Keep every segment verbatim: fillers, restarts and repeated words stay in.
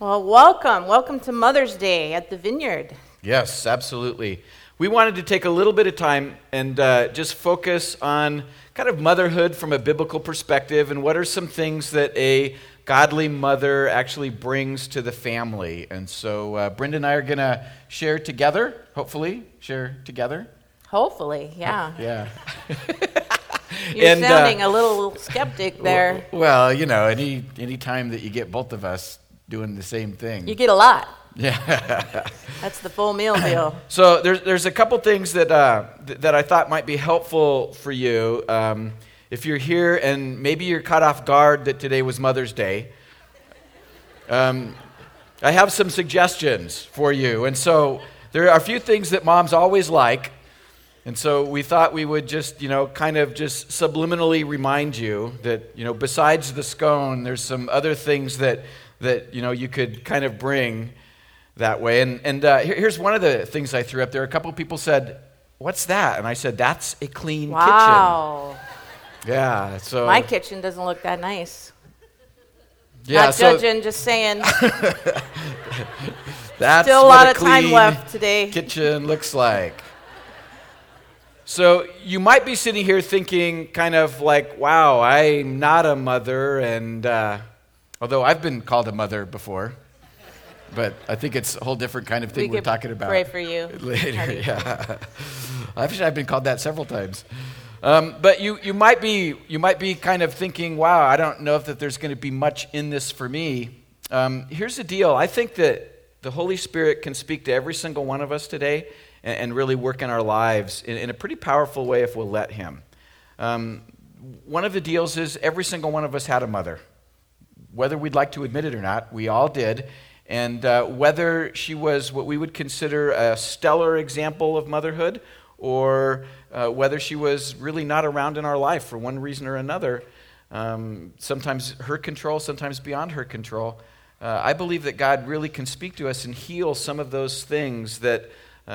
Well, welcome. Welcome to Mother's Day at the Vineyard. Yes, absolutely. We wanted to take a little bit of time and uh, just focus on kind of motherhood from a biblical perspective and what are some things that a godly mother actually brings to the family. And so uh, Brenda and I are going to share together, hopefully, share together. Hopefully, yeah. Yeah. You're and, sounding uh, a little skeptic there. Well, you know, any any time that you get both of us doing the same thing. You get a lot. Yeah. That's the full meal deal. So there's there's a couple things that uh, th- that I thought might be helpful for you. Um, if you're here and maybe you're caught off guard that today was Mother's Day, um, I have some suggestions for you. And so there are a few things that moms always like. And so we thought we would just, you know, kind of just subliminally remind you that, you know, besides the scone, there's some other things that, that you know, you could kind of bring that way. And, and uh, here, here's one of the things I threw up there. A couple people said, "What's that?" And I said, "That's a clean wow. kitchen." Yeah. So my kitchen doesn't look that nice. Yeah, Not so, judging, just saying. That's still a what lot a of time clean left today. Kitchen looks like. So you might be sitting here thinking kind of like, wow, I'm not a mother, and uh, although I've been called a mother before, but I think it's a whole different kind of thing we we're talking about. Pray for you. Later, yeah. Actually, I've been called that several times. Um, but you, you might be you might be kind of thinking, wow, I don't know if that there's going to be much in this for me. Um, here's the deal. I think that the Holy Spirit can speak to every single one of us today and, and really work in our lives in, in a pretty powerful way if we'll let Him. Um, one of the deals is every single one of us had a mother. Whether we'd like to admit it or not, we all did. And uh, whether she was what we would consider a stellar example of motherhood or uh, whether she was really not around in our life for one reason or another, um, sometimes her control, sometimes beyond her control, uh, I believe that God really can speak to us and heal some of those things that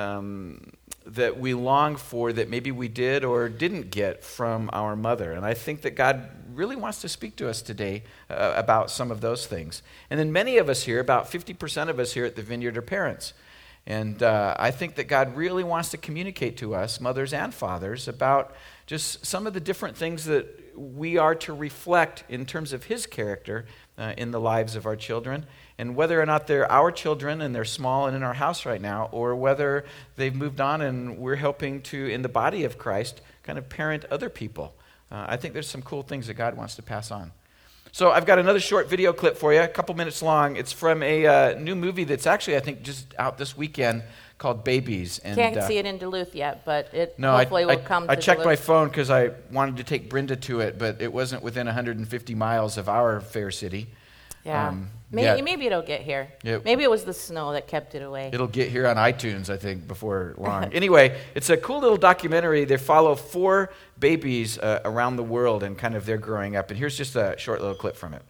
um, that we long for that maybe we did or didn't get from our mother. And I think that God really wants to speak to us today uh, about some of those things. And then many of us here, about fifty percent of us here at the Vineyard, are parents. And uh, I think that God really wants to communicate to us, mothers and fathers, about just some of the different things that we are to reflect in terms of His character uh, in the lives of our children, and whether or not they're our children and they're small and in our house right now, or whether they've moved on and we're helping to, in the body of Christ, kind of parent other people. Uh, I think there's some cool things that God wants to pass on. So I've got another short video clip for you, a couple minutes long. It's from a uh, new movie that's actually, I think, just out this weekend called Babies. And, Can't uh, see it in Duluth yet, but it no, hopefully I, will I, come I to checked my Duluth. phone because I wanted to take Brenda to it, but it wasn't within one hundred fifty miles of our fair city. Yeah. Um, maybe, yeah. maybe it'll get here. Yep. Maybe it was the snow that kept it away. It'll get here on iTunes, I think, before long. Anyway, it's a cool little documentary. They follow four babies uh, around the world and kind of their growing up. And here's just a short little clip from it.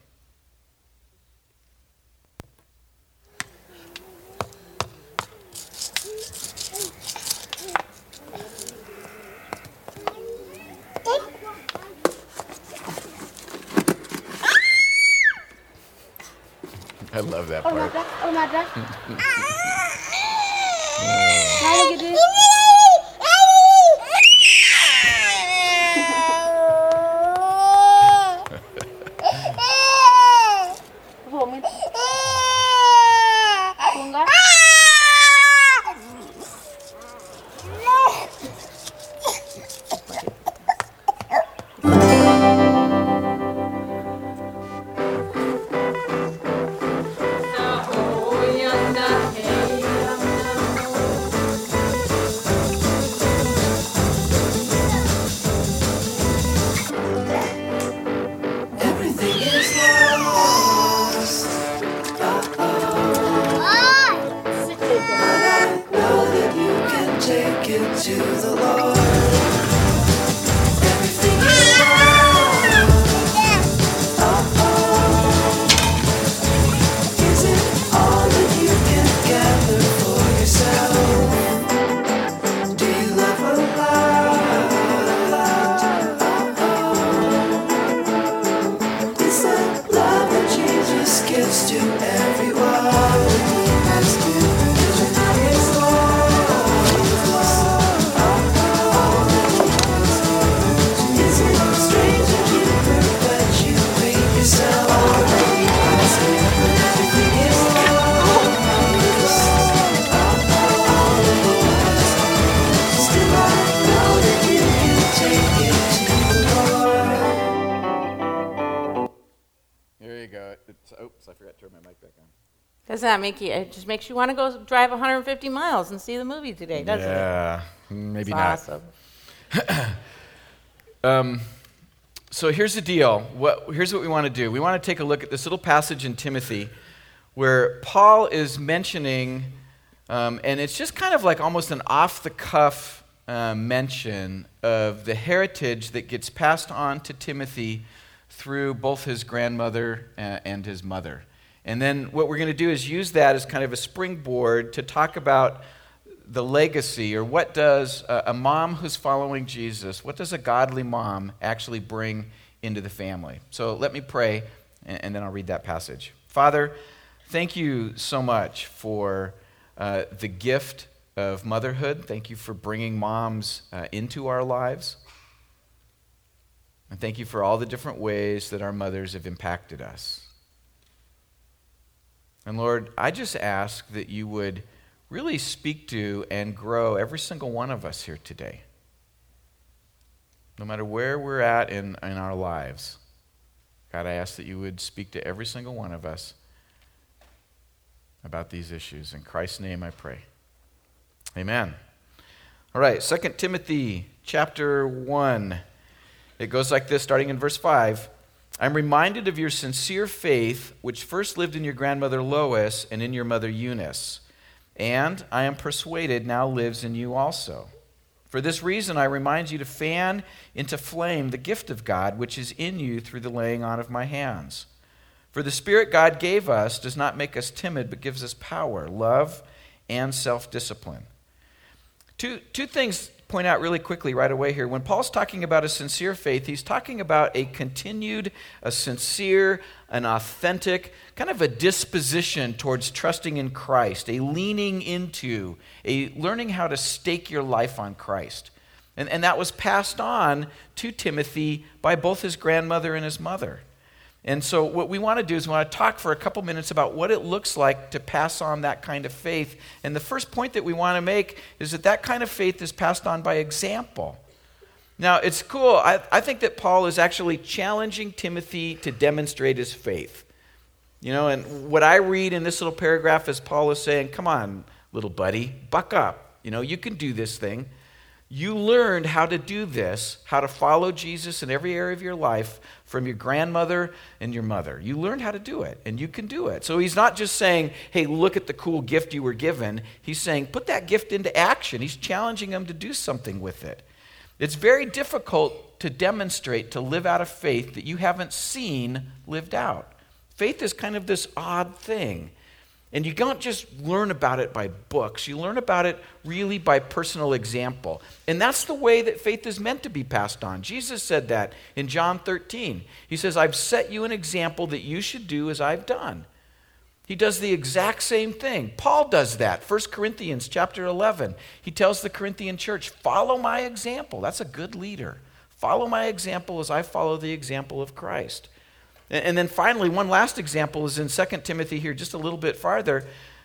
I love that part. Oh my God! Oh my God! Now look at this. Hold me. Bunga. To the Lord, everything is lost. Oh, oh. Is it all that you can gather for yourself? Do you love a lot? Oh, oh. Is that love that Jesus gives to everyone? Doesn't that make you, it just makes you want to go drive one hundred fifty miles and see the movie today, doesn't it? Yeah, maybe It's not. awesome. Um, so here's the deal. What, here's what we want to do. We want to take a look at this little passage in Timothy where Paul is mentioning, um, and it's just kind of like almost an off-the-cuff uh, mention of the heritage that gets passed on to Timothy through both his grandmother uh, and his mother. And then what we're going to do is use that as kind of a springboard to talk about the legacy, or what does a, a mom who's following Jesus, what does a godly mom actually bring into the family? So let me pray, and, and then I'll read that passage. Father, thank you so much for uh, the gift of motherhood. Thank you for bringing moms uh, into our lives. And thank you for all the different ways that our mothers have impacted us. And Lord, I just ask that you would really speak to and grow every single one of us here today. No matter where we're at in, in our lives, God, I ask that you would speak to every single one of us about these issues. In Christ's name I pray. Amen. All right, Second Timothy chapter one. It goes like this, starting in verse five. I'm reminded of your sincere faith, which first lived in your grandmother Lois and in your mother Eunice, and I am persuaded now lives in you also. For this reason, I remind you to fan into flame the gift of God, which is in you through the laying on of my hands. For the Spirit God gave us does not make us timid, but gives us power, love, and self-discipline. Two, two things point out really quickly right away here. When Paul's talking about a sincere faith, he's talking about a continued, a sincere, an authentic, kind of a disposition towards trusting in Christ, a leaning into, a learning how to stake your life on Christ. And, and that was passed on to Timothy by both his grandmother and his mother. And so what we want to do is we want to talk for a couple minutes about what it looks like to pass on that kind of faith. And the first point that we want to make is that that kind of faith is passed on by example. Now, it's cool. I, I think that Paul is actually challenging Timothy to demonstrate his faith. You know, and what I read in this little paragraph is Paul is saying, come on, little buddy, buck up. You know, you can do this thing. You learned how to do this, how to follow Jesus in every area of your life from your grandmother and your mother. You learned how to do it, and you can do it. So he's not just saying, hey, look at the cool gift you were given. He's saying, put that gift into action. He's challenging them to do something with it. It's very difficult to demonstrate, to live out a faith that you haven't seen lived out. Faith is kind of this odd thing. And you don't just learn about it by books. You learn about it really by personal example. And that's the way that faith is meant to be passed on. Jesus said that in John thirteen. He says, I've set you an example that you should do as I've done. He does the exact same thing. Paul does that. First Corinthians chapter eleven. He tells the Corinthian church, follow my example. That's a good leader. Follow my example as I follow the example of Christ. And then finally, one last example is in Second Timothy here, just a little bit farther.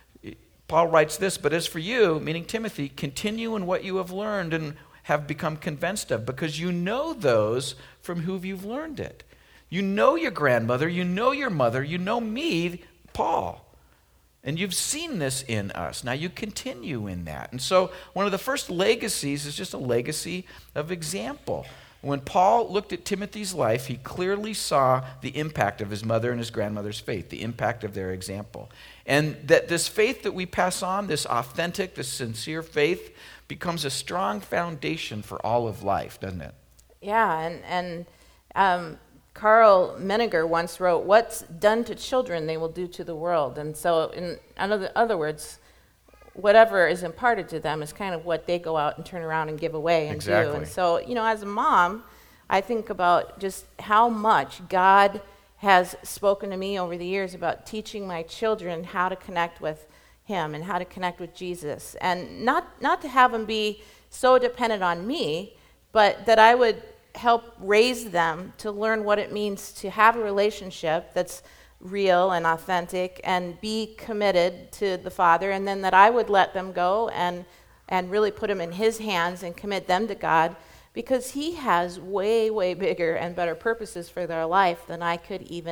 Paul writes this, but as for you, meaning Timothy, continue in what you have learned and have become convinced of, because you know those from whom you've learned it. You know your grandmother, you know your mother, you know me, Paul. And you've seen this in us. Now you continue in that. And so one of the first legacies is just a legacy of example. When Paul looked at Timothy's life, he clearly saw the impact of his mother and his grandmother's faith, the impact of their example. And that this faith that we pass on, this authentic, this sincere faith, becomes a strong foundation for all of life, doesn't it? Yeah, and, and um, Carl Menninger once wrote, what's done to children, they will do to the world. And so, in other, other words, whatever is imparted to them is kind of what they go out and turn around and give away and exactly. do. And so, you know, as a mom, I think about just how much God has spoken to me over the years about teaching my children how to connect with Him and how to connect with Jesus. And not, not to have them be so dependent on me, but that I would help raise them to learn what it means to have a relationship that's real and authentic and be committed to the Father, and then that I would let them go and and really put them in His hands and commit them to God, because He has way, way bigger and better purposes for their life than I could even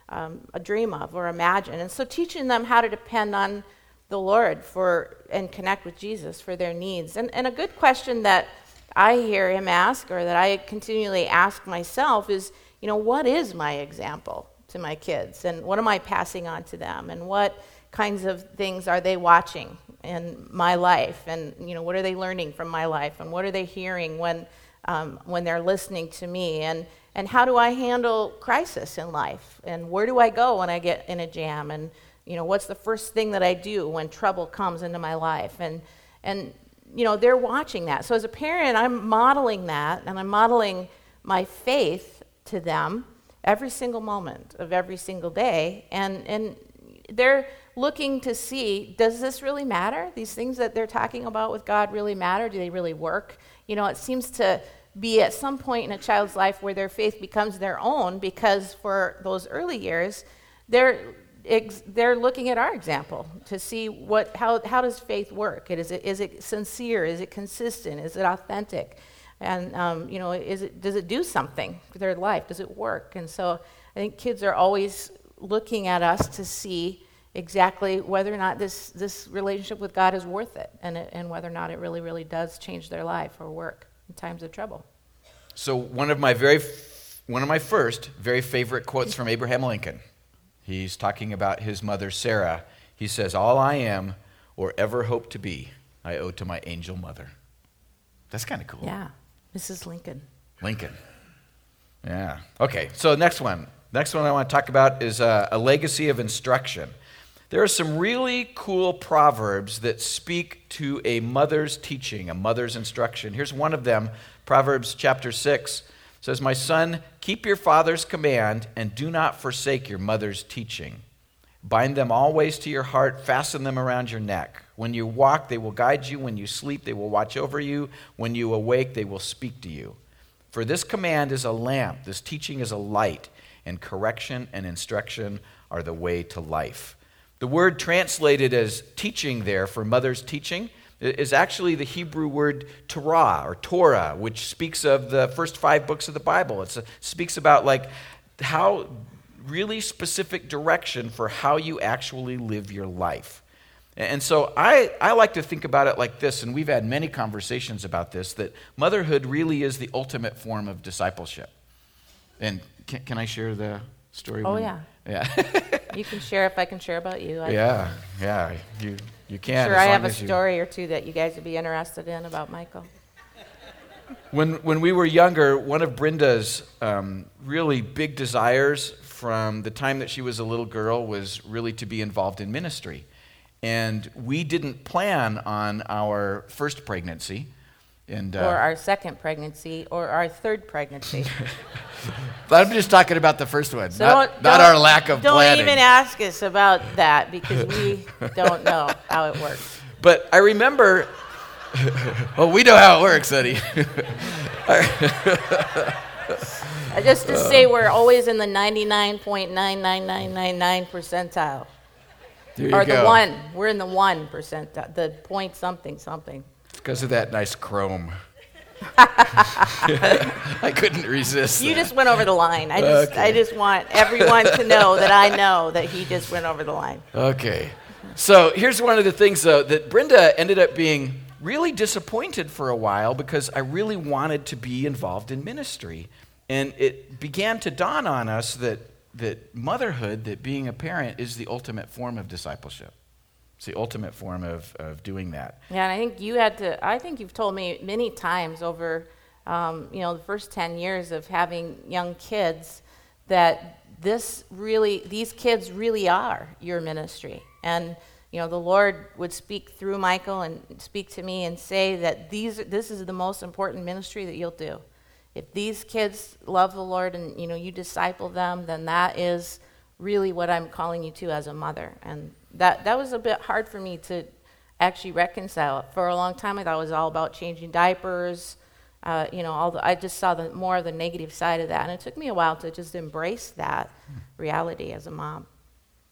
um, dream of or imagine. And so teaching them how to depend on the Lord for and connect with Jesus for their needs. And, and a good question that I hear him ask, or that I continually ask myself, is, you know, what is my example to my kids? And what am I passing on to them? And what kinds of things are they watching in my life? And, you know, what are they learning from my life? And what are they hearing when um, when they're listening to me? And, and how do I handle crisis in life? And where do I go when I get in a jam? And, you know, what's the first thing that I do when trouble comes into my life? And, and you know, they're watching that. So as a parent, I'm modeling that, and I'm modeling my faith to them every single moment of every single day. And, and they're looking to see, does this really matter? These things that they're talking about with God really matter? Do they really work? You know, it seems to be at some point in a child's life where their faith becomes their own, because for those early years, they're Ex- they're looking at our example to see what how how does faith work? It, is it is it sincere? Is it consistent? Is it authentic? And um, you know, is it does it do something for their life? Does it work? And so I think kids are always looking at us to see exactly whether or not this this relationship with God is worth it, and it, and whether or not it really really does change their life or work in times of trouble. So one of my very f- one of my first very favorite quotes from Abraham Lincoln. He's talking about his mother, Sarah. He says, "All I am or ever hope to be, I owe to my angel mother." That's kind of cool. Yeah, Missus Lincoln. Lincoln. Yeah. Okay, so next one. Next one I want to talk about is uh, a legacy of instruction. There are some really cool proverbs that speak to a mother's teaching, a mother's instruction. Here's one of them, Proverbs chapter six. Says, "My son, keep your father's command and do not forsake your mother's teaching. Bind them always to your heart, fasten them around your neck. When you walk, they will guide you. When you sleep, they will watch over you. When you awake, they will speak to you. For this command is a lamp, this teaching is a light, and correction and instruction are the way to life." The word translated as teaching there for mother's teaching is actually the Hebrew word Torah or Torah, which speaks of the first five books of the Bible. It's a, speaks about like how really specific direction for how you actually live your life. And so I, I like to think about it like this, and we've had many conversations about this, that motherhood really is the ultimate form of discipleship. And can, can I share the story? Oh, when, yeah. Yeah. You can share if I can share about you. I yeah, yeah, you you can. Sure, as I long have a as you- story or two that you guys would be interested in about Michael. When when we were younger, one of Brenda's um, really big desires from the time that she was a little girl was really to be involved in ministry. And we didn't plan on our first pregnancy. And, uh, Or our second pregnancy, or our third pregnancy. But I'm just talking about the first one, So not, don't- not don't- our lack of don't planning. even ask us about that, because we don't know how it works. But I remember, well, we know how it works, honey. Uh, Just to say, we're always in the ninety-nine point nine nine nine nine nine percentile. There you Or go. the one. We're in the one percentile, the point something something. It's because of that nice chrome. I couldn't resist You that. just went over the line. I just, Okay. I just want everyone to know that I know that he just went over the line. Okay. So here's one of the things, though, that Brenda ended up being really disappointed for a while, because I really wanted to be involved in ministry. And it began to dawn on us that, that motherhood, that being a parent, is the ultimate form of discipleship. It's the ultimate form of, of doing that. Yeah, and I think you had to, I think you've told me many times over, um, you know, the first ten years of having young kids, that this really, these kids really are your ministry. And, you know, the Lord would speak through Michael and speak to me and say that these, this is the most important ministry that you'll do. If these kids love the Lord and, you know, you disciple them, then that is really what I'm calling you to as a mother. And that, that was a bit hard for me to actually reconcile. For a long time, I thought it was all about changing diapers. Uh, you know, all the, I just saw the more of the negative side of that. And it took me a while to just embrace that reality as a mom.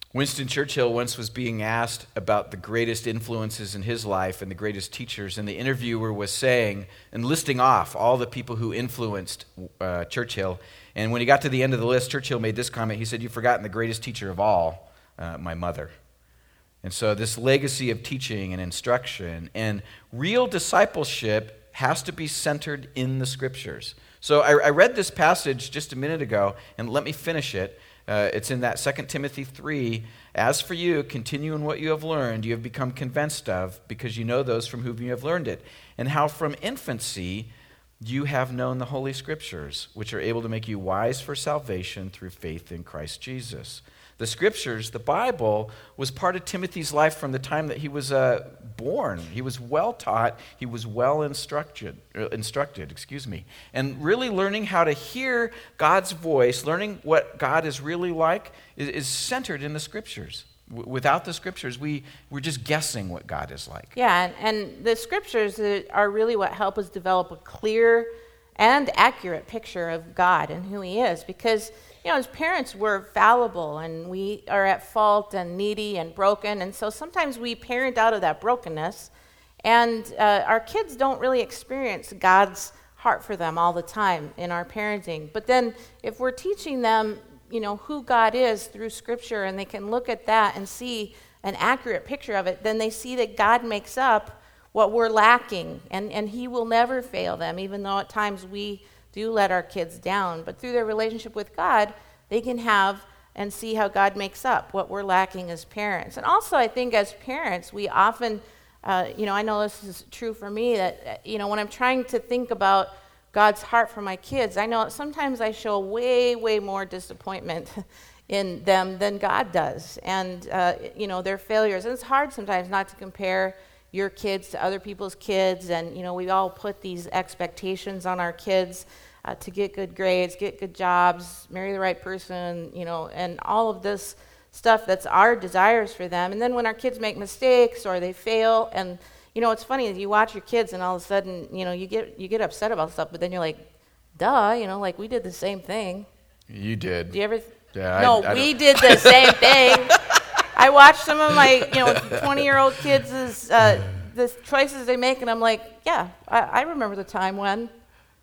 Winston Churchill once was being asked about the greatest influences in his life and the greatest teachers, and the interviewer was saying and listing off all the people who influenced uh, Churchill. And when he got to the end of the list, Churchill made this comment. He said, "You've forgotten the greatest teacher of all, uh, my mother." And so this legacy of teaching and instruction and real discipleship has to be centered in the Scriptures. So I, I read this passage just a minute ago, and let me finish it. Uh, it's in that Second Timothy three. "As for you, continue in what you have learned, you have become convinced of, because you know those from whom you have learned it, and how from infancy you have known the Holy Scriptures, which are able to make you wise for salvation through faith in Christ Jesus." The Scriptures, the Bible, was part of Timothy's life from the time that he was uh, born. He was well taught. He was well instructed, uh, instructed, excuse me. And really learning how to hear God's voice, learning what God is really like, is, is centered in the Scriptures. W- without the Scriptures, we, we're just guessing what God is like. Yeah, and, and the Scriptures are really what help us develop a clear and accurate picture of God and who He is, because you know, as parents, we're fallible, and we are at fault and needy and broken, and so sometimes we parent out of that brokenness, and uh, our kids don't really experience God's heart for them all the time in our parenting. But then if we're teaching them, you know, who God is through Scripture, and they can look at that and see an accurate picture of it, then they see that God makes up what we're lacking, and, and He will never fail them, even though at times we do let our kids down. But through their relationship with God, they can have and see how God makes up what we're lacking as parents. And also, I think as parents, we often, uh, you know, I know this is true for me, that, uh, you know, when I'm trying to think about God's heart for my kids, I know sometimes I show way, way more disappointment in them than God does. And, uh, you know, their failures. And it's hard sometimes not to compare your kids to other people's kids, and you know we all put these expectations on our kids uh, to get good grades, get good jobs, marry the right person, you know, and all of this stuff that's our desires for them. And then when our kids make mistakes or they fail, and you know it's funny is you watch your kids and all of a sudden you know you get you get upset about stuff, but then you're like, duh, you know, like we did the same thing. You did. Do you ever? Yeah. No, I, I we did the same thing. I watch some of my, you know, twenty-year-old kids' uh, the choices they make, and I'm like, yeah, I, I remember the time when.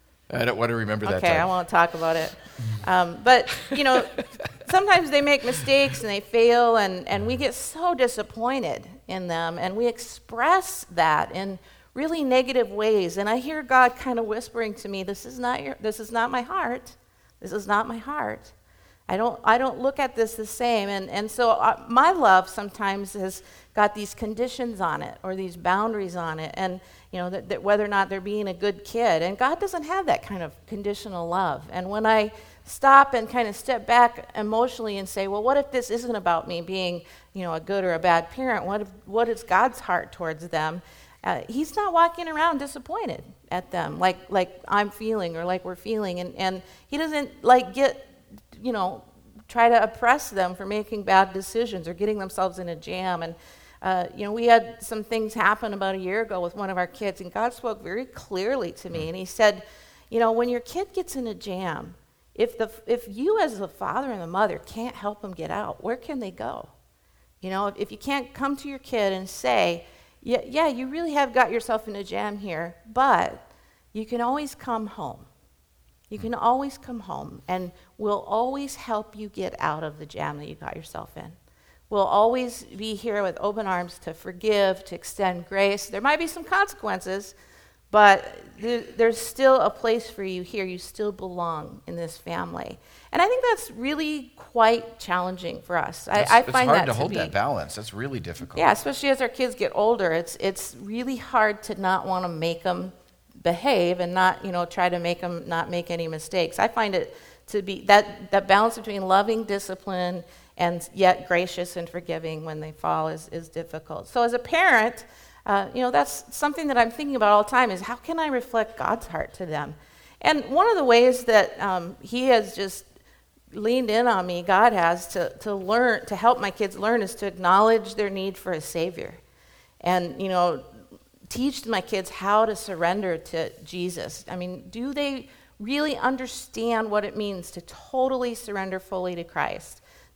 I don't want to remember that Okay, time. I won't talk about it. Um, but, you know, sometimes they make mistakes and they fail, and, and we get so disappointed in them, and we express that in really negative ways. And I hear God kind of whispering to me, this is not your, this is not my heart. This is not my heart. I don't I don't look at this the same. And, and so uh, my love sometimes has got these conditions on it or these boundaries on it, and you know that, that whether or not they're being a good kid. And God doesn't have that kind of conditional love. And when I stop and kind of step back emotionally and say, well, what if this isn't about me being, you know, a good or a bad parent? What if, what is God's heart towards them? Uh, he's not walking around disappointed at them like like I'm feeling or like we're feeling, and, and he doesn't like get you know, try to oppress them for making bad decisions or getting themselves in a jam. And, uh, you know, we had some things happen about a year ago with one of our kids, and God spoke very clearly to me. And He said, you know, when your kid gets in a jam, if the if you as the father and the mother can't help them get out, where can they go? You know, if, if you can't come to your kid and say, yeah, yeah, you really have got yourself in a jam here, but you can always come home. You can always come home, and we'll always help you get out of the jam that you got yourself in. We'll always be here with open arms to forgive, to extend grace. There might be some consequences, but th- there's still a place for you here. You still belong in this family. And I think that's really quite challenging for us. I, It's, I it's find hard that to to hold be, that balance. That's really difficult. yeah, especially as our kids get older. It's it's really hard to not want to make them behave and not, you know, try to make them not make any mistakes. I find it to be that, that balance between loving discipline and yet gracious and forgiving when they fall is, is difficult. So as a parent, uh, you know, that's something that I'm thinking about all the time is how can I reflect God's heart to them? And one of the ways that um, He has just leaned in on me, God has, to, to learn, to help my kids learn is to acknowledge their need for a Savior. And, you know, teach my kids how to surrender to Jesus. I mean, do they really understand what it means to totally surrender fully to Christ?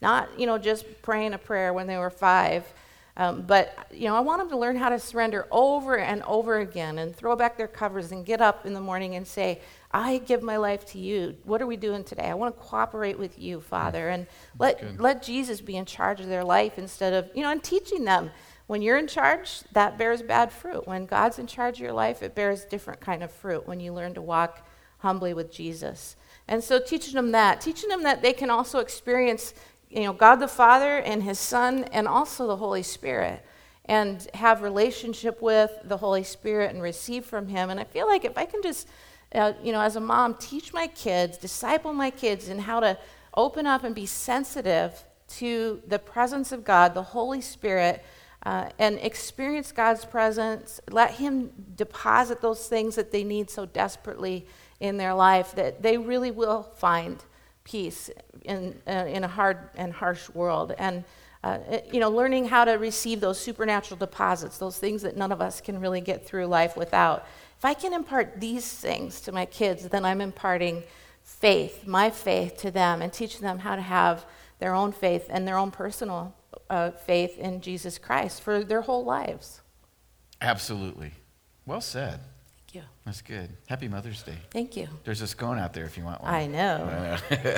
Not, you know, just praying a prayer when they were five. Um, but, you know, I want them to learn how to surrender over and over again and throw back their covers and get up in the morning and say, I give my life to you. What are we doing today? I want to cooperate with you, Father. And let let Jesus be in charge of their life instead of, you know, and teaching them. When you're in charge, that bears bad fruit. When God's in charge of your life, it bears different kind of fruit when you learn to walk humbly with Jesus. And so teaching them that, teaching them that they can also experience, you know, God the Father and his Son and also the Holy Spirit, and have relationship with the Holy Spirit and receive from him. And I feel like if I can just, uh, you know, as a mom, teach my kids, disciple my kids in how to open up and be sensitive to the presence of God, the Holy Spirit, uh, and experience God's presence, let him deposit those things that they need so desperately in their life, that they really will find peace in uh, in a hard and harsh world. And uh, you know, learning how to receive those supernatural deposits, those things that none of us can really get through life without. If I can impart these things to my kids, then I'm imparting faith, my faith, to them, and teaching them how to have their own faith and their own personal uh, faith in Jesus Christ for their whole lives. Absolutely. Well said. Thank you. That's good. Happy Mother's Day. Thank you. There's a scone out there if you want one. I know.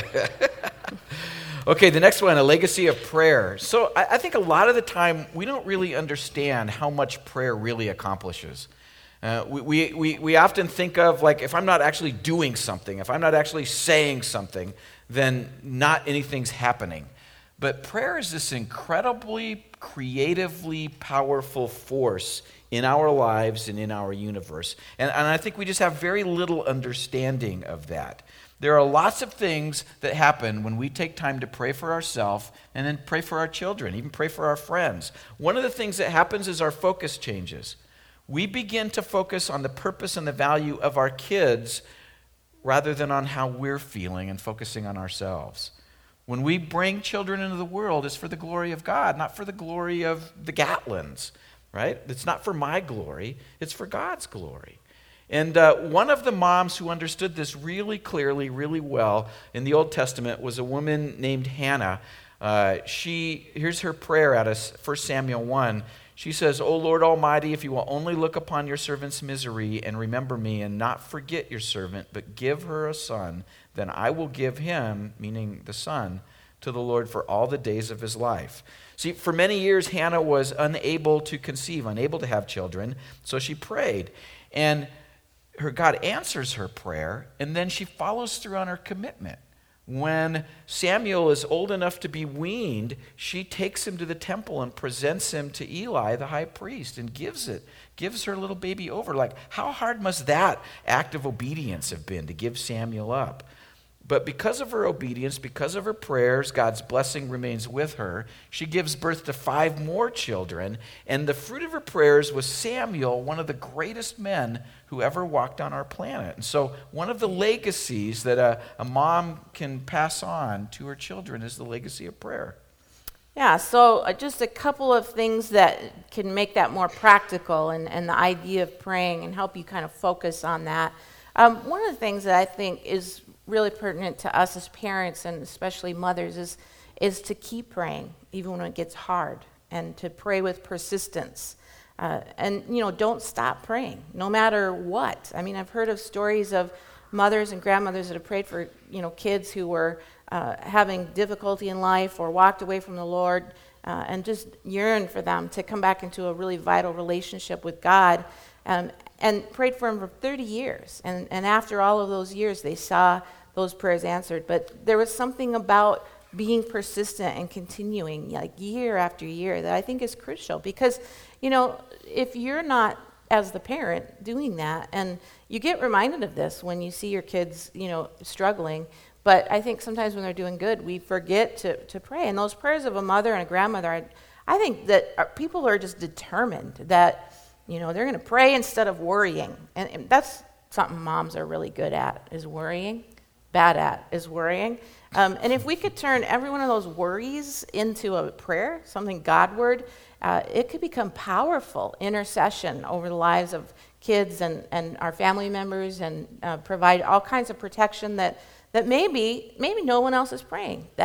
Okay, the next one, a legacy of prayer. So I, I think a lot of the time we don't really understand how much prayer really accomplishes. Uh, we, we, we, we often think of, like, if I'm not actually doing something, if I'm not actually saying something, then not anything's happening. But prayer is this incredibly creatively powerful force in our lives and in our universe. And, and I think we just have very little understanding of that. There are lots of things that happen when we take time to pray for ourselves and then pray for our children, even pray for our friends. One of the things that happens is our focus changes. We begin to focus on the purpose and the value of our kids rather than on how we're feeling and focusing on ourselves. When we bring children into the world, it's for the glory of God, not for the glory of the Gatlins, right? It's not for my glory, it's for God's glory. And uh, one of the moms who understood this really clearly, really well in the Old Testament was a woman named Hannah. Uh, she, here's her prayer out of First Samuel one. She says, O Lord Almighty, if you will only look upon your servant's misery and remember me and not forget your servant, but give her a son, then I will give him, meaning the son, to the Lord for all the days of his life. See, for many years, Hannah was unable to conceive, unable to have children, so she prayed. And her God answers her prayer, and then she follows through on her commitment. When Samuel is old enough to be weaned, she takes him to the temple and presents him to Eli, the high priest, and gives it, gives her little baby over. Like, how hard must that act of obedience have been to give Samuel up? But because of her obedience, because of her prayers, God's blessing remains with her. She gives birth to five more children, and the fruit of her prayers was Samuel, one of the greatest men who ever walked on our planet. And so one of the legacies that a, a mom can pass on to her children is the legacy of prayer. Yeah, so uh, just a couple of things that can make that more practical, and, and the idea of praying and help you kind of focus on that. Um, one of the things that I think is really pertinent to us as parents, and especially mothers, is is to keep praying even when it gets hard, and to pray with persistence. Uh, and, you know, don't stop praying, no matter what. I mean, I've heard of stories of mothers and grandmothers that have prayed for, you know, kids who were uh, having difficulty in life or walked away from the Lord, uh, and just yearn for them to come back into a really vital relationship with God, um, and prayed for them for thirty years. And, and after all of those years, they saw those prayers answered. But there was something about being persistent and continuing, like year after year, that I think is crucial. Because, you know, if you're not, as the parent, doing that, and you get reminded of this when you see your kids, you know, struggling, but I think sometimes when they're doing good, we forget to, to pray. And those prayers of a mother and a grandmother, I, I think that our, people are just determined that, you know, they're going to pray instead of worrying. And, and that's something moms are really good at, is worrying. Bad at is worrying. Um, and if we could turn every one of those worries into a prayer, something Godward, uh, it could become powerful intercession over the lives of kids and, and our family members, and uh, provide all kinds of protection that, that maybe maybe no one else is praying, that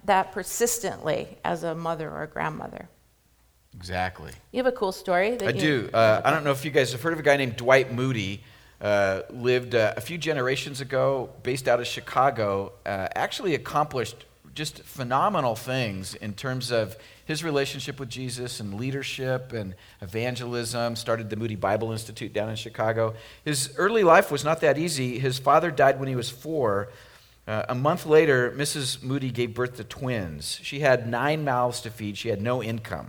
that persistently as a mother or a grandmother. Exactly. You have a cool story. That I you, do. Uh, I don't know if you guys have heard of a guy named Dwight Moody. Uh, lived uh, a few generations ago, based out of Chicago. Uh, actually accomplished just phenomenal things in terms of his relationship with Jesus and leadership and evangelism. Started the Moody Bible Institute down in Chicago. His early life was not that easy. His father died when he was four. Uh, a month later, Missus Moody gave birth to twins. She had nine mouths to feed. She had no income.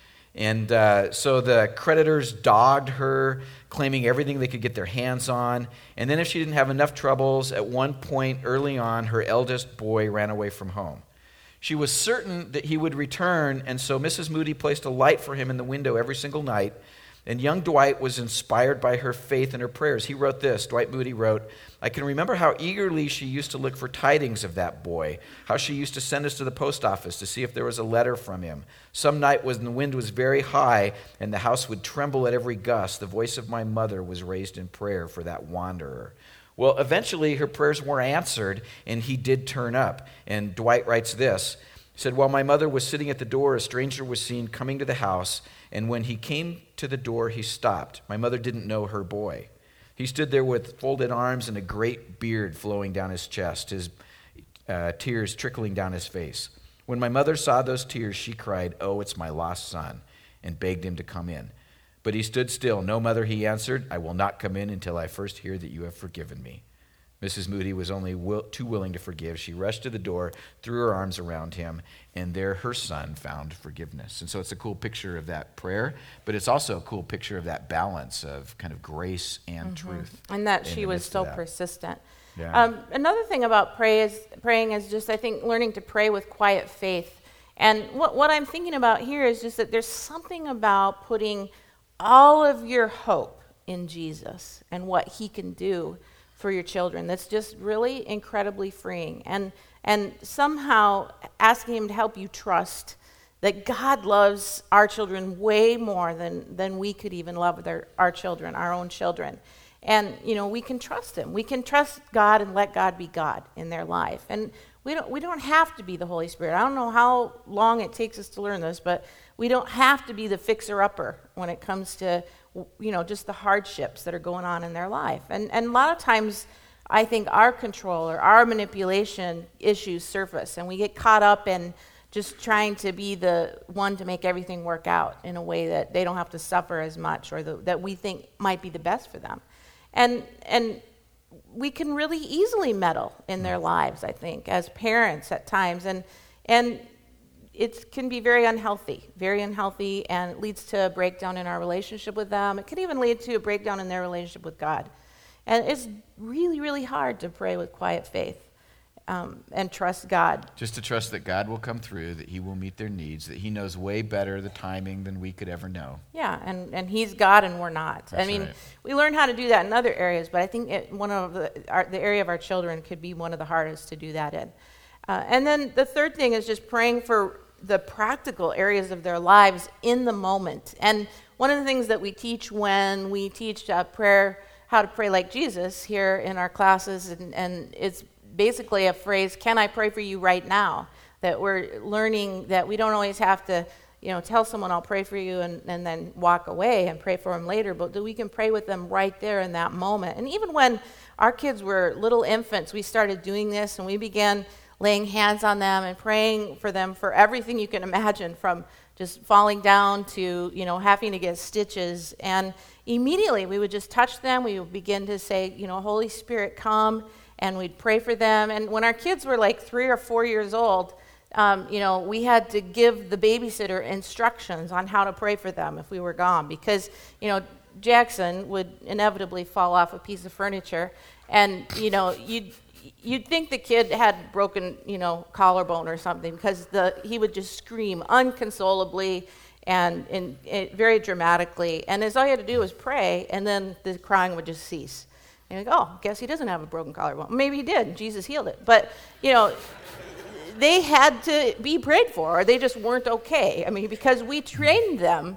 And uh, so the creditors dogged her, claiming everything they could get their hands on. And then if she didn't have enough troubles, at one point early on, her eldest boy ran away from home. She was certain that he would return, and so Missus Moody placed a light for him in the window every single night. And young Dwight was inspired by her faith and her prayers. He wrote this. Dwight Moody wrote, "I can remember how eagerly she used to look for tidings of that boy, how she used to send us to the post office to see if there was a letter from him. Some night when the wind was very high and the house would tremble at every gust, the voice of my mother was raised in prayer for that wanderer." Well, eventually her prayers were answered, and he did turn up. And Dwight writes this. He said, "While my mother was sitting at the door, a stranger was seen coming to the house, and when he came to the door, he stopped. My mother didn't know her boy. He stood there with folded arms and a great beard flowing down his chest, his uh, tears trickling down his face. When my mother saw those tears, she cried, 'Oh, it's my lost son,' and begged him to come in. But he stood still. 'No, mother,' he answered, 'I will not come in until I first hear that you have forgiven me.' Missus Moody was only will, too willing to forgive. She rushed to the door, threw her arms around him, and there her son found forgiveness." And so it's a cool picture of that prayer, but it's also a cool picture of that balance of kind of grace and mm-hmm. truth. And that in she the was midst of so that. persistent. Yeah. Um, another thing about pray is, praying is just, I think, learning to pray with quiet faith. And what, what I'm thinking about here is just that there's something about putting all of your hope in Jesus and what he can do for your children that's just really incredibly freeing. And and somehow asking him to help you trust that God loves our children way more than, than we could even love their, our children, our own children. And, you know, we can trust him. We can trust God and let God be God in their life. And we don't we don't have to be the Holy Spirit. I don't know how long it takes us to learn this, but we don't have to be the fixer-upper when it comes to, you know, just the hardships that are going on in their life. And and a lot of times, I think our control or our manipulation issues surface, and we get caught up in just trying to be the one to make everything work out in a way that they don't have to suffer as much, or the, that we think might be the best for them. And and we can really easily meddle in their lives, I think, as parents at times. And and it can be very unhealthy, very unhealthy, and it leads to a breakdown in our relationship with them. It can even lead to a breakdown in their relationship with God. And it's really, really hard to pray with quiet faith um, and trust God. Just to trust that God will come through, that he will meet their needs, that he knows way better the timing than we could ever know. Yeah, and, and he's God and we're not. That's I mean, right. We learn how to do that in other areas, but I think it, one of the, our, the area of our children could be one of the hardest to do that in. Uh, and then the third thing is just praying for the practical areas of their lives in the moment. And one of the things that we teach when we teach uh, prayer, how to pray like Jesus here in our classes, and, and it's basically a phrase, "Can I pray for you right now?" That we're learning that we don't always have to, you know, tell someone I'll pray for you and, and then walk away and pray for them later, but that we can pray with them right there in that moment. And even when our kids were little infants, we started doing this, and we began laying hands on them and praying for them for everything you can imagine, from just falling down to, you know, having to get stitches. And immediately we would just touch them. We would begin to say, you know, "Holy Spirit, come," and we'd pray for them. And when our kids were like three or four years old, um, you know, we had to give the babysitter instructions on how to pray for them if we were gone, because, you know, Jackson would inevitably fall off a piece of furniture, and, you know, you'd You'd think the kid had broken, you know, collarbone or something, because the he would just scream unconsolably and, and, and very dramatically. And as all you had to do was pray, and then the crying would just cease. And you go, "Oh, guess he doesn't have a broken collarbone." Maybe he did, and Jesus healed it. But, you know, they had to be prayed for, or they just weren't okay. I mean, because we trained them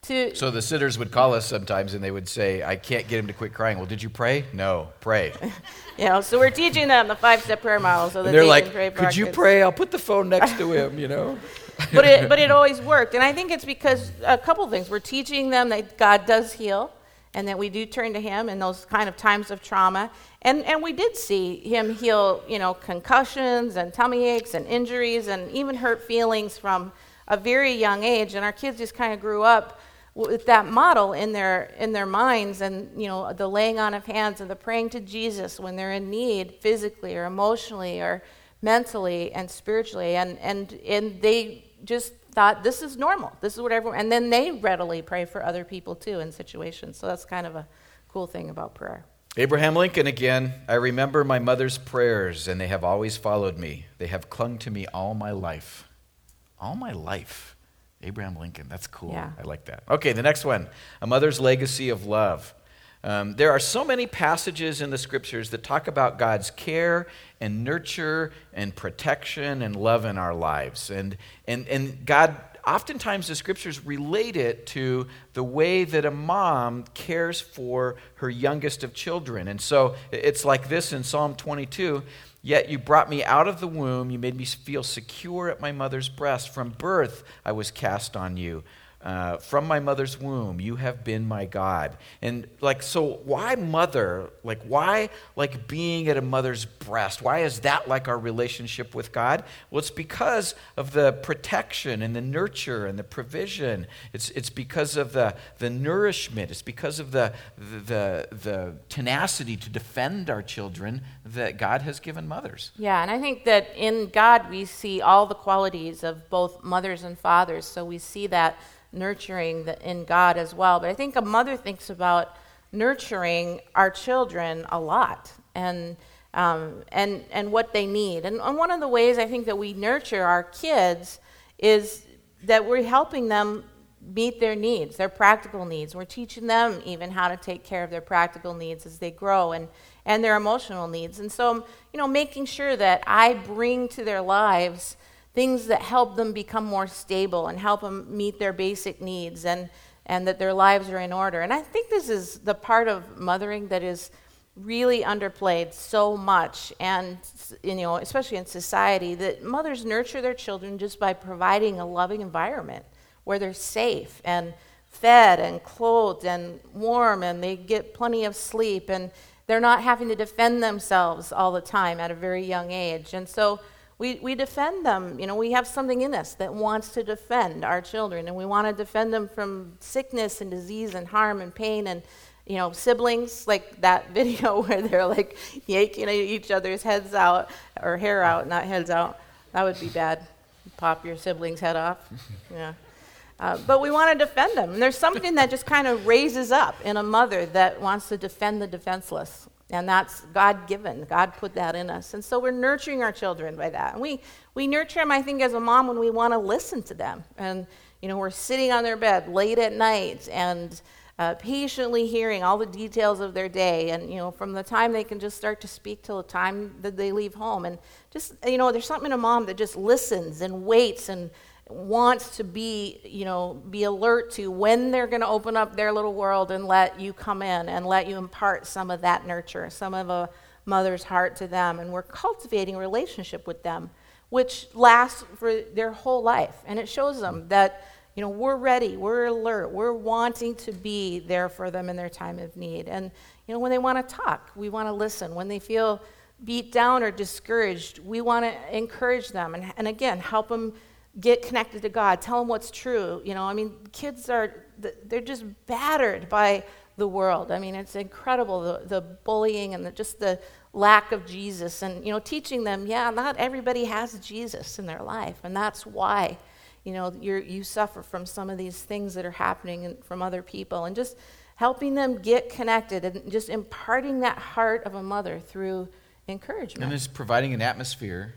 to So the sitters would call us sometimes and they would say, I can't get him to quit crying. Well, did you pray? No, pray. you know, so we're teaching them the five-step prayer model so that And they're they like, can pray for could our you kids. pray? I'll put the phone next to him, you know. but it but it always worked, and I think it's because a couple things. We're teaching them that God does heal, and that we do turn to Him in those kind of times of trauma. And and we did see Him heal, you know, concussions and tummy aches and injuries and even hurt feelings from a very young age. And our kids just kind of grew up with that model in their in their minds, and you know, the laying on of hands and the praying to Jesus when they're in need, physically or emotionally or mentally and spiritually, and and and they just thought this is normal. This is what everyone, and then they readily pray for other people too in situations. So that's kind of a cool thing about prayer. Abraham Lincoln again. I remember my mother's prayers, and they have always followed me. They have clung to me all my life. All my life. Abraham Lincoln, that's cool. Yeah. I like that. Okay, the next one, a mother's legacy of love. Um, there are so many passages in the scriptures that talk about God's care and nurture and protection and love in our lives. And, and, and God, oftentimes the scriptures relate it to the way that a mom cares for her youngest of children. And so it's like this in Psalm twenty-two. Yet you brought me out of the womb. You made me feel secure at my mother's breast. From birth I was cast on you. Uh, from my mother's womb, you have been my God. And like, so why mother? Like, why like being at a mother's breast? Why is that like our relationship with God? Well, it's because of the protection and the nurture and the provision. It's it's because of the the nourishment. It's because of the the the, the tenacity to defend our children that God has given mothers. Yeah, and I think that in God we see all the qualities of both mothers and fathers. So we see that nurturing the, in God as well. But I think a mother thinks about nurturing our children a lot, and um, and and what they need. And, and one of the ways I think that we nurture our kids is that we're helping them meet their needs, their practical needs. We're teaching them even how to take care of their practical needs as they grow, and and their emotional needs. And so, you know, making sure that I bring to their lives things that help them become more stable and help them meet their basic needs, and, and that their lives are in order. And I think this is the part of mothering that is really underplayed so much, and you know, especially in society, that mothers nurture their children just by providing a loving environment where they're safe and fed and clothed and warm, and they get plenty of sleep, and they're not having to defend themselves all the time at a very young age. And so We we defend them. You know, we have something in us that wants to defend our children, and we want to defend them from sickness and disease and harm and pain. And, you know, siblings, like that video where they're like yanking each other's heads out, or hair out, not heads out. That would be bad. Pop your sibling's head off. Yeah. Uh, but we want to defend them. And there's something that just kind of raises up in a mother that wants to defend the defenseless. And that's God-given. God put that in us. And so we're nurturing our children by that. And we, we nurture them, I think, as a mom when we want to listen to them. And, you know, we're sitting on their bed late at night and uh, patiently hearing all the details of their day. And, you know, from the time they can just start to speak till the time that they leave home. And just, you know, there's something in a mom that just listens and waits and wants to be, you know, be alert to when they're going to open up their little world and let you come in and let you impart some of that nurture, some of a mother's heart to them. And we're cultivating a relationship with them, which lasts for their whole life. And it shows them that, you know, we're ready, we're alert, we're wanting to be there for them in their time of need. And, you know, when they want to talk, we want to listen. When they feel beat down or discouraged, we want to encourage them and, and again, help them get connected to God, tell them what's true. You know, I mean, kids are, they're just battered by the world. I mean, it's incredible, the, the bullying and the, just the lack of Jesus. And, you know, teaching them, yeah, not everybody has Jesus in their life. And that's why, you know, you're, you suffer from some of these things that are happening in, from other people. And just helping them get connected and just imparting that heart of a mother through encouragement. And it's providing an atmosphere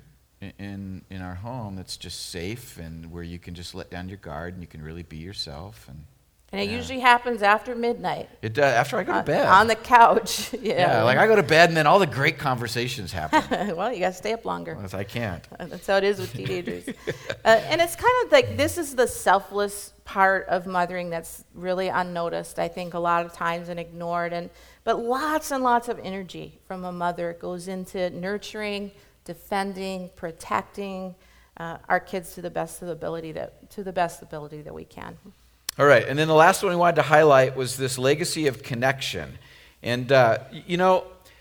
in in our home that's just safe and where you can just let down your guard and you can really be yourself. And And it Yeah. usually happens after midnight. It does, after I go to on, bed. on the couch. yeah. yeah, like I go to bed and then all the great conversations happen. well, you got to stay up longer. Unless I can't. Uh, That's how it is with teenagers. uh, and it's kind of like this is the selfless part of mothering that's really unnoticed, I think, a lot of times and ignored. And but lots and lots of energy from a mother goes into nurturing, defending, protecting uh, our kids to the best of the ability that to the best ability that we can. All right, and then the last one we wanted to highlight was this legacy of connection. And, uh, y- you know,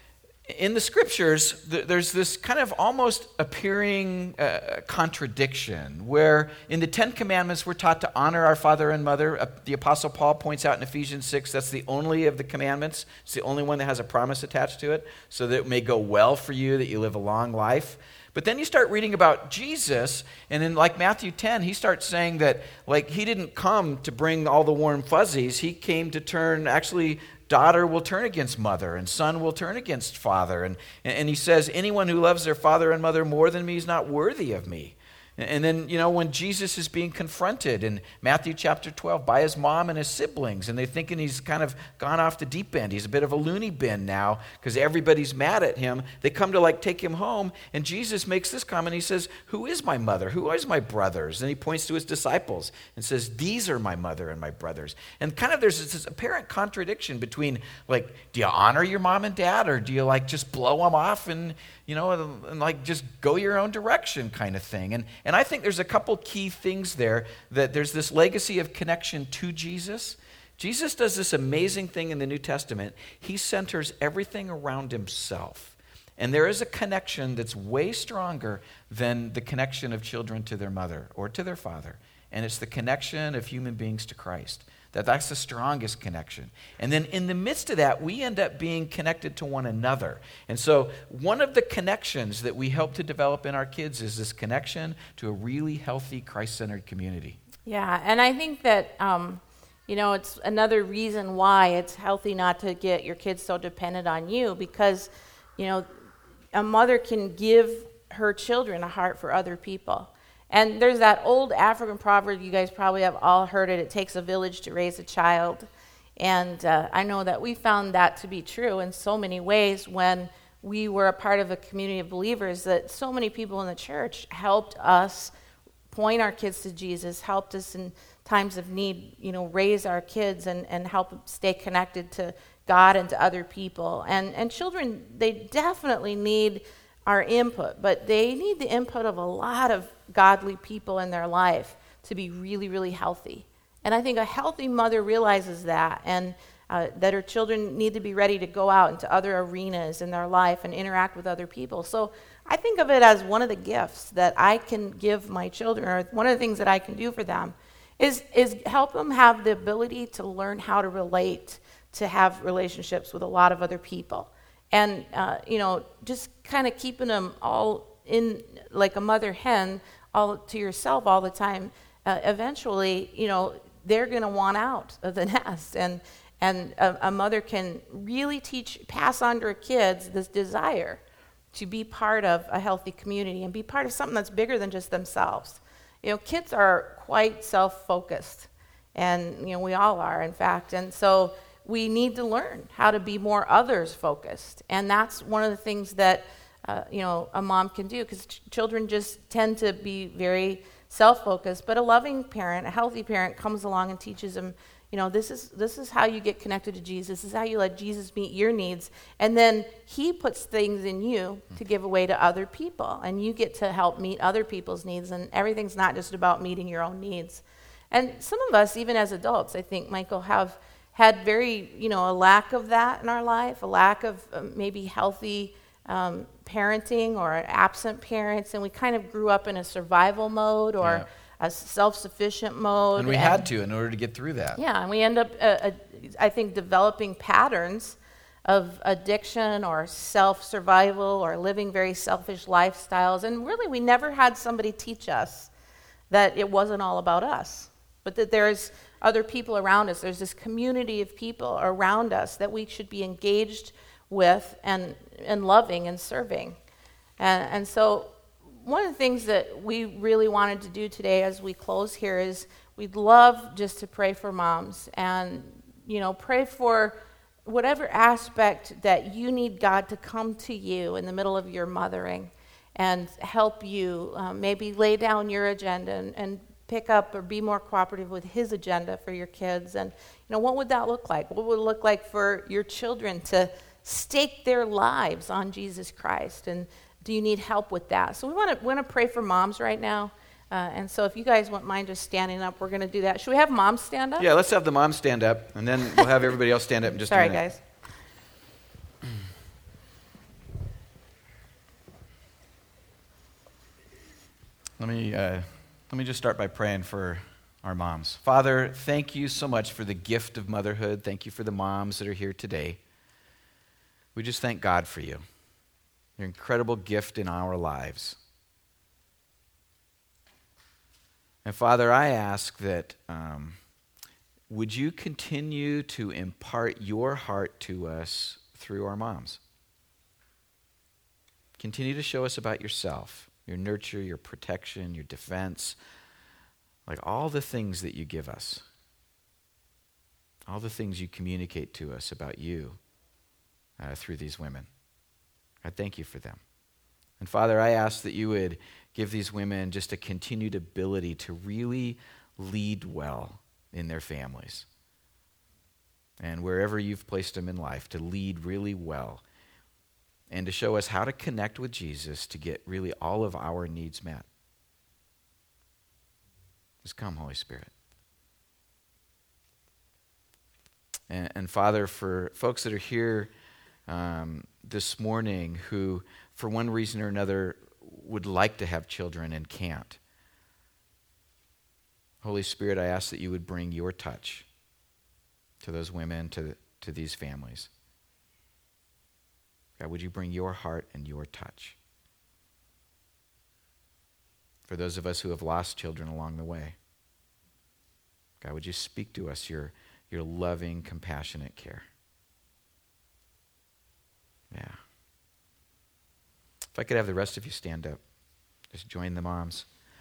in the scriptures, th- there's this kind of almost appearing uh, contradiction where in the Ten Commandments we're taught to honor our father and mother. Uh, the Apostle Paul points out in Ephesians six that's the only of the commandments. It's the only one that has a promise attached to it, so that it may go well for you, that you live a long life. But then you start reading about Jesus, and in like Matthew ten, he starts saying that like he didn't come to bring all the warm fuzzies. He came to turn, actually, daughter will turn against mother, and son will turn against father. And, and he says, anyone who loves their father and mother more than me is not worthy of me. And then, you know, when Jesus is being confronted in Matthew chapter twelve by his mom and his siblings, and they're thinking he's kind of gone off the deep end. He's a bit of a loony bin now because everybody's mad at him. They come to like take him home, and Jesus makes this comment. He says, who is my mother? Who is my brothers? And he points to his disciples and says, these are my mother and my brothers. And kind of there's this apparent contradiction between like, do you honor your mom and dad, or do you like just blow them off and, you know, and, and like just go your own direction kind of thing? And And I think there's a couple key things there, that there's this legacy of connection to Jesus. Jesus does this amazing thing in the New Testament. He centers everything around himself. And there is a connection that's way stronger than the connection of children to their mother or to their father. And it's the connection of human beings to Christ. That that's the strongest connection. And then in the midst of that, we end up being connected to one another. And so one of the connections that we help to develop in our kids is this connection to a really healthy, Christ-centered community. Yeah, and I think that, um, you know, it's another reason why it's healthy not to get your kids so dependent on you, because, you know, a mother can give her children a heart for other people. And there's that old African proverb, you guys probably have all heard it, it takes a village to raise a child. And uh, I know that we found that to be true in so many ways when we were a part of a community of believers, that so many people in the church helped us point our kids to Jesus, helped us in times of need, you know, raise our kids and, and help them stay connected to God and to other people. And, and children, they definitely need our input, but they need the input of a lot of godly people in their life to be really, really healthy. And I think a healthy mother realizes that, and uh, that her children need to be ready to go out into other arenas in their life and interact with other people. So I think of it as one of the gifts that I can give my children, or one of the things that I can do for them, is, is help them have the ability to learn how to relate, to have relationships with a lot of other people. And, uh, you know, just kind of keeping them all in, like a mother hen, all to yourself all the time, uh, eventually, you know, they're going to want out of the nest. And and a, a mother can really teach, pass on to her kids this desire to be part of a healthy community and be part of something that's bigger than just themselves. You know, kids are quite self-focused, and, you know, we all are, in fact. And so we need to learn how to be more others-focused. And that's one of the things that, uh, you know, a mom can do, because ch- children just tend to be very self-focused. But a loving parent, a healthy parent, comes along and teaches them, you know, this is this is how you get connected to Jesus. This is how you let Jesus meet your needs. And then he puts things in you to give away to other people. And you get to help meet other people's needs. And everything's not just about meeting your own needs. And some of us, even as adults, I think, Michael, have had very, you know, a lack of that in our life, a lack of uh, maybe healthy um, parenting or absent parents, and we kind of grew up in a survival mode or Yeah. a self-sufficient mode. And we had to in order to get through that. Yeah, and we end up, uh, uh, I think, developing patterns of addiction or self-survival or living very selfish lifestyles. And really, we never had somebody teach us that it wasn't all about us, but that there's other people around us. There's this community of people around us that we should be engaged with and, and loving and serving. And, and so one of the things that we really wanted to do today as we close here is we'd love just to pray for moms and, you know, pray for whatever aspect that you need God to come to you in the middle of your mothering and help you um, maybe lay down your agenda and, and pick up or be more cooperative with his agenda for your kids. And, you know, what would that look like? What would it look like for your children to stake their lives on Jesus Christ? And do you need help with that? So we want to want to pray for moms right now. Uh, and so if you guys wouldn't mind just standing up, we're going to do that. Should we have moms stand up? Yeah, let's have the moms stand up, and then we'll have everybody else stand up in just Sorry, a minute. guys. Let me uh, let me just start by praying for our moms. Father, thank you so much for the gift of motherhood. Thank you for the moms that are here today. We just thank God for you, your incredible gift in our lives. And Father, I ask that um, would you continue to impart your heart to us through our moms? Continue to show us about yourself, your nurture, your protection, your defense, like all the things that you give us, all the things you communicate to us about you uh, through these women. I thank you for them. And Father, I ask that you would give these women just a continued ability to really lead well in their families. And wherever you've placed them in life, to lead really well. And to show us how to connect with Jesus to get really all of our needs met. Just come, Holy Spirit. And, and Father, for folks that are here um, this morning who, for one reason or another, would like to have children and can't, Holy Spirit, I ask that you would bring your touch to those women, to, to these families. God, would you bring your heart and your touch? For those of us who have lost children along the way, God, would you speak to us your, your loving, compassionate care? Yeah. If I could have the rest of you stand up, just join the moms.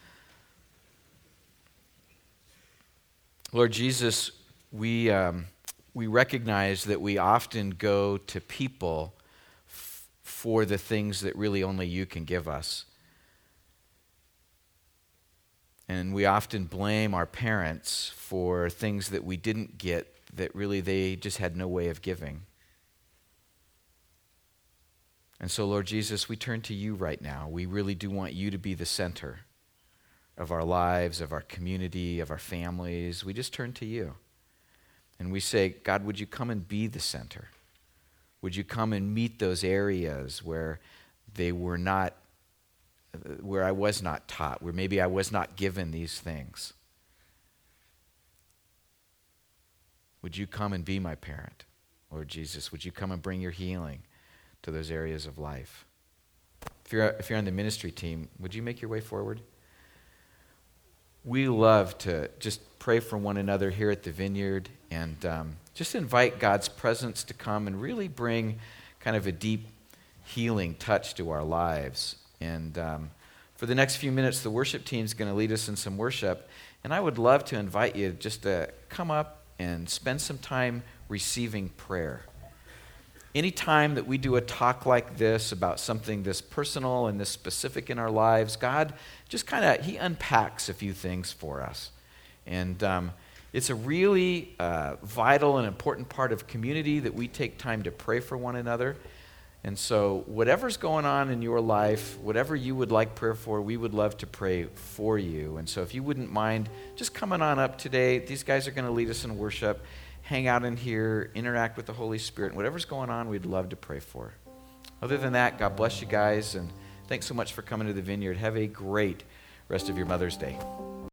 Lord Jesus, we um, we recognize that we often go to people f- for the things that really only you can give us. And we often blame our parents for things that we didn't get that really they just had no way of giving. And so, Lord Jesus, we turn to you right now. We really do want you to be the center of our lives, of our community, of our families. We just turn to you. And we say, God, would you come and be the center? Would you come and meet those areas where they were not, where I was not taught, where maybe I was not given these things? Would you come and be my parent, Lord Jesus? Would you come and bring your healing to those areas of life? If you're, if you're on the ministry team, would you make your way forward? We love to just pray for one another here at the Vineyard and um, just invite God's presence to come and really bring kind of a deep healing touch to our lives. And um, for the next few minutes, the worship team is going to lead us in some worship. And I would love to invite you just to come up and spend some time receiving prayer. Anytime that we do a talk like this about something this personal and this specific in our lives, God just kind of, he unpacks a few things for us. And um, it's a really uh, vital and important part of community that we take time to pray for one another. And so whatever's going on in your life, whatever you would like prayer for, we would love to pray for you. And so if you wouldn't mind just coming on up today, these guys are going to lead us in worship. Hang out in here, interact with the Holy Spirit. And whatever's going on, we'd love to pray for. Other than that, God bless you guys, and thanks so much for coming to the Vineyard. Have a great rest of your Mother's Day.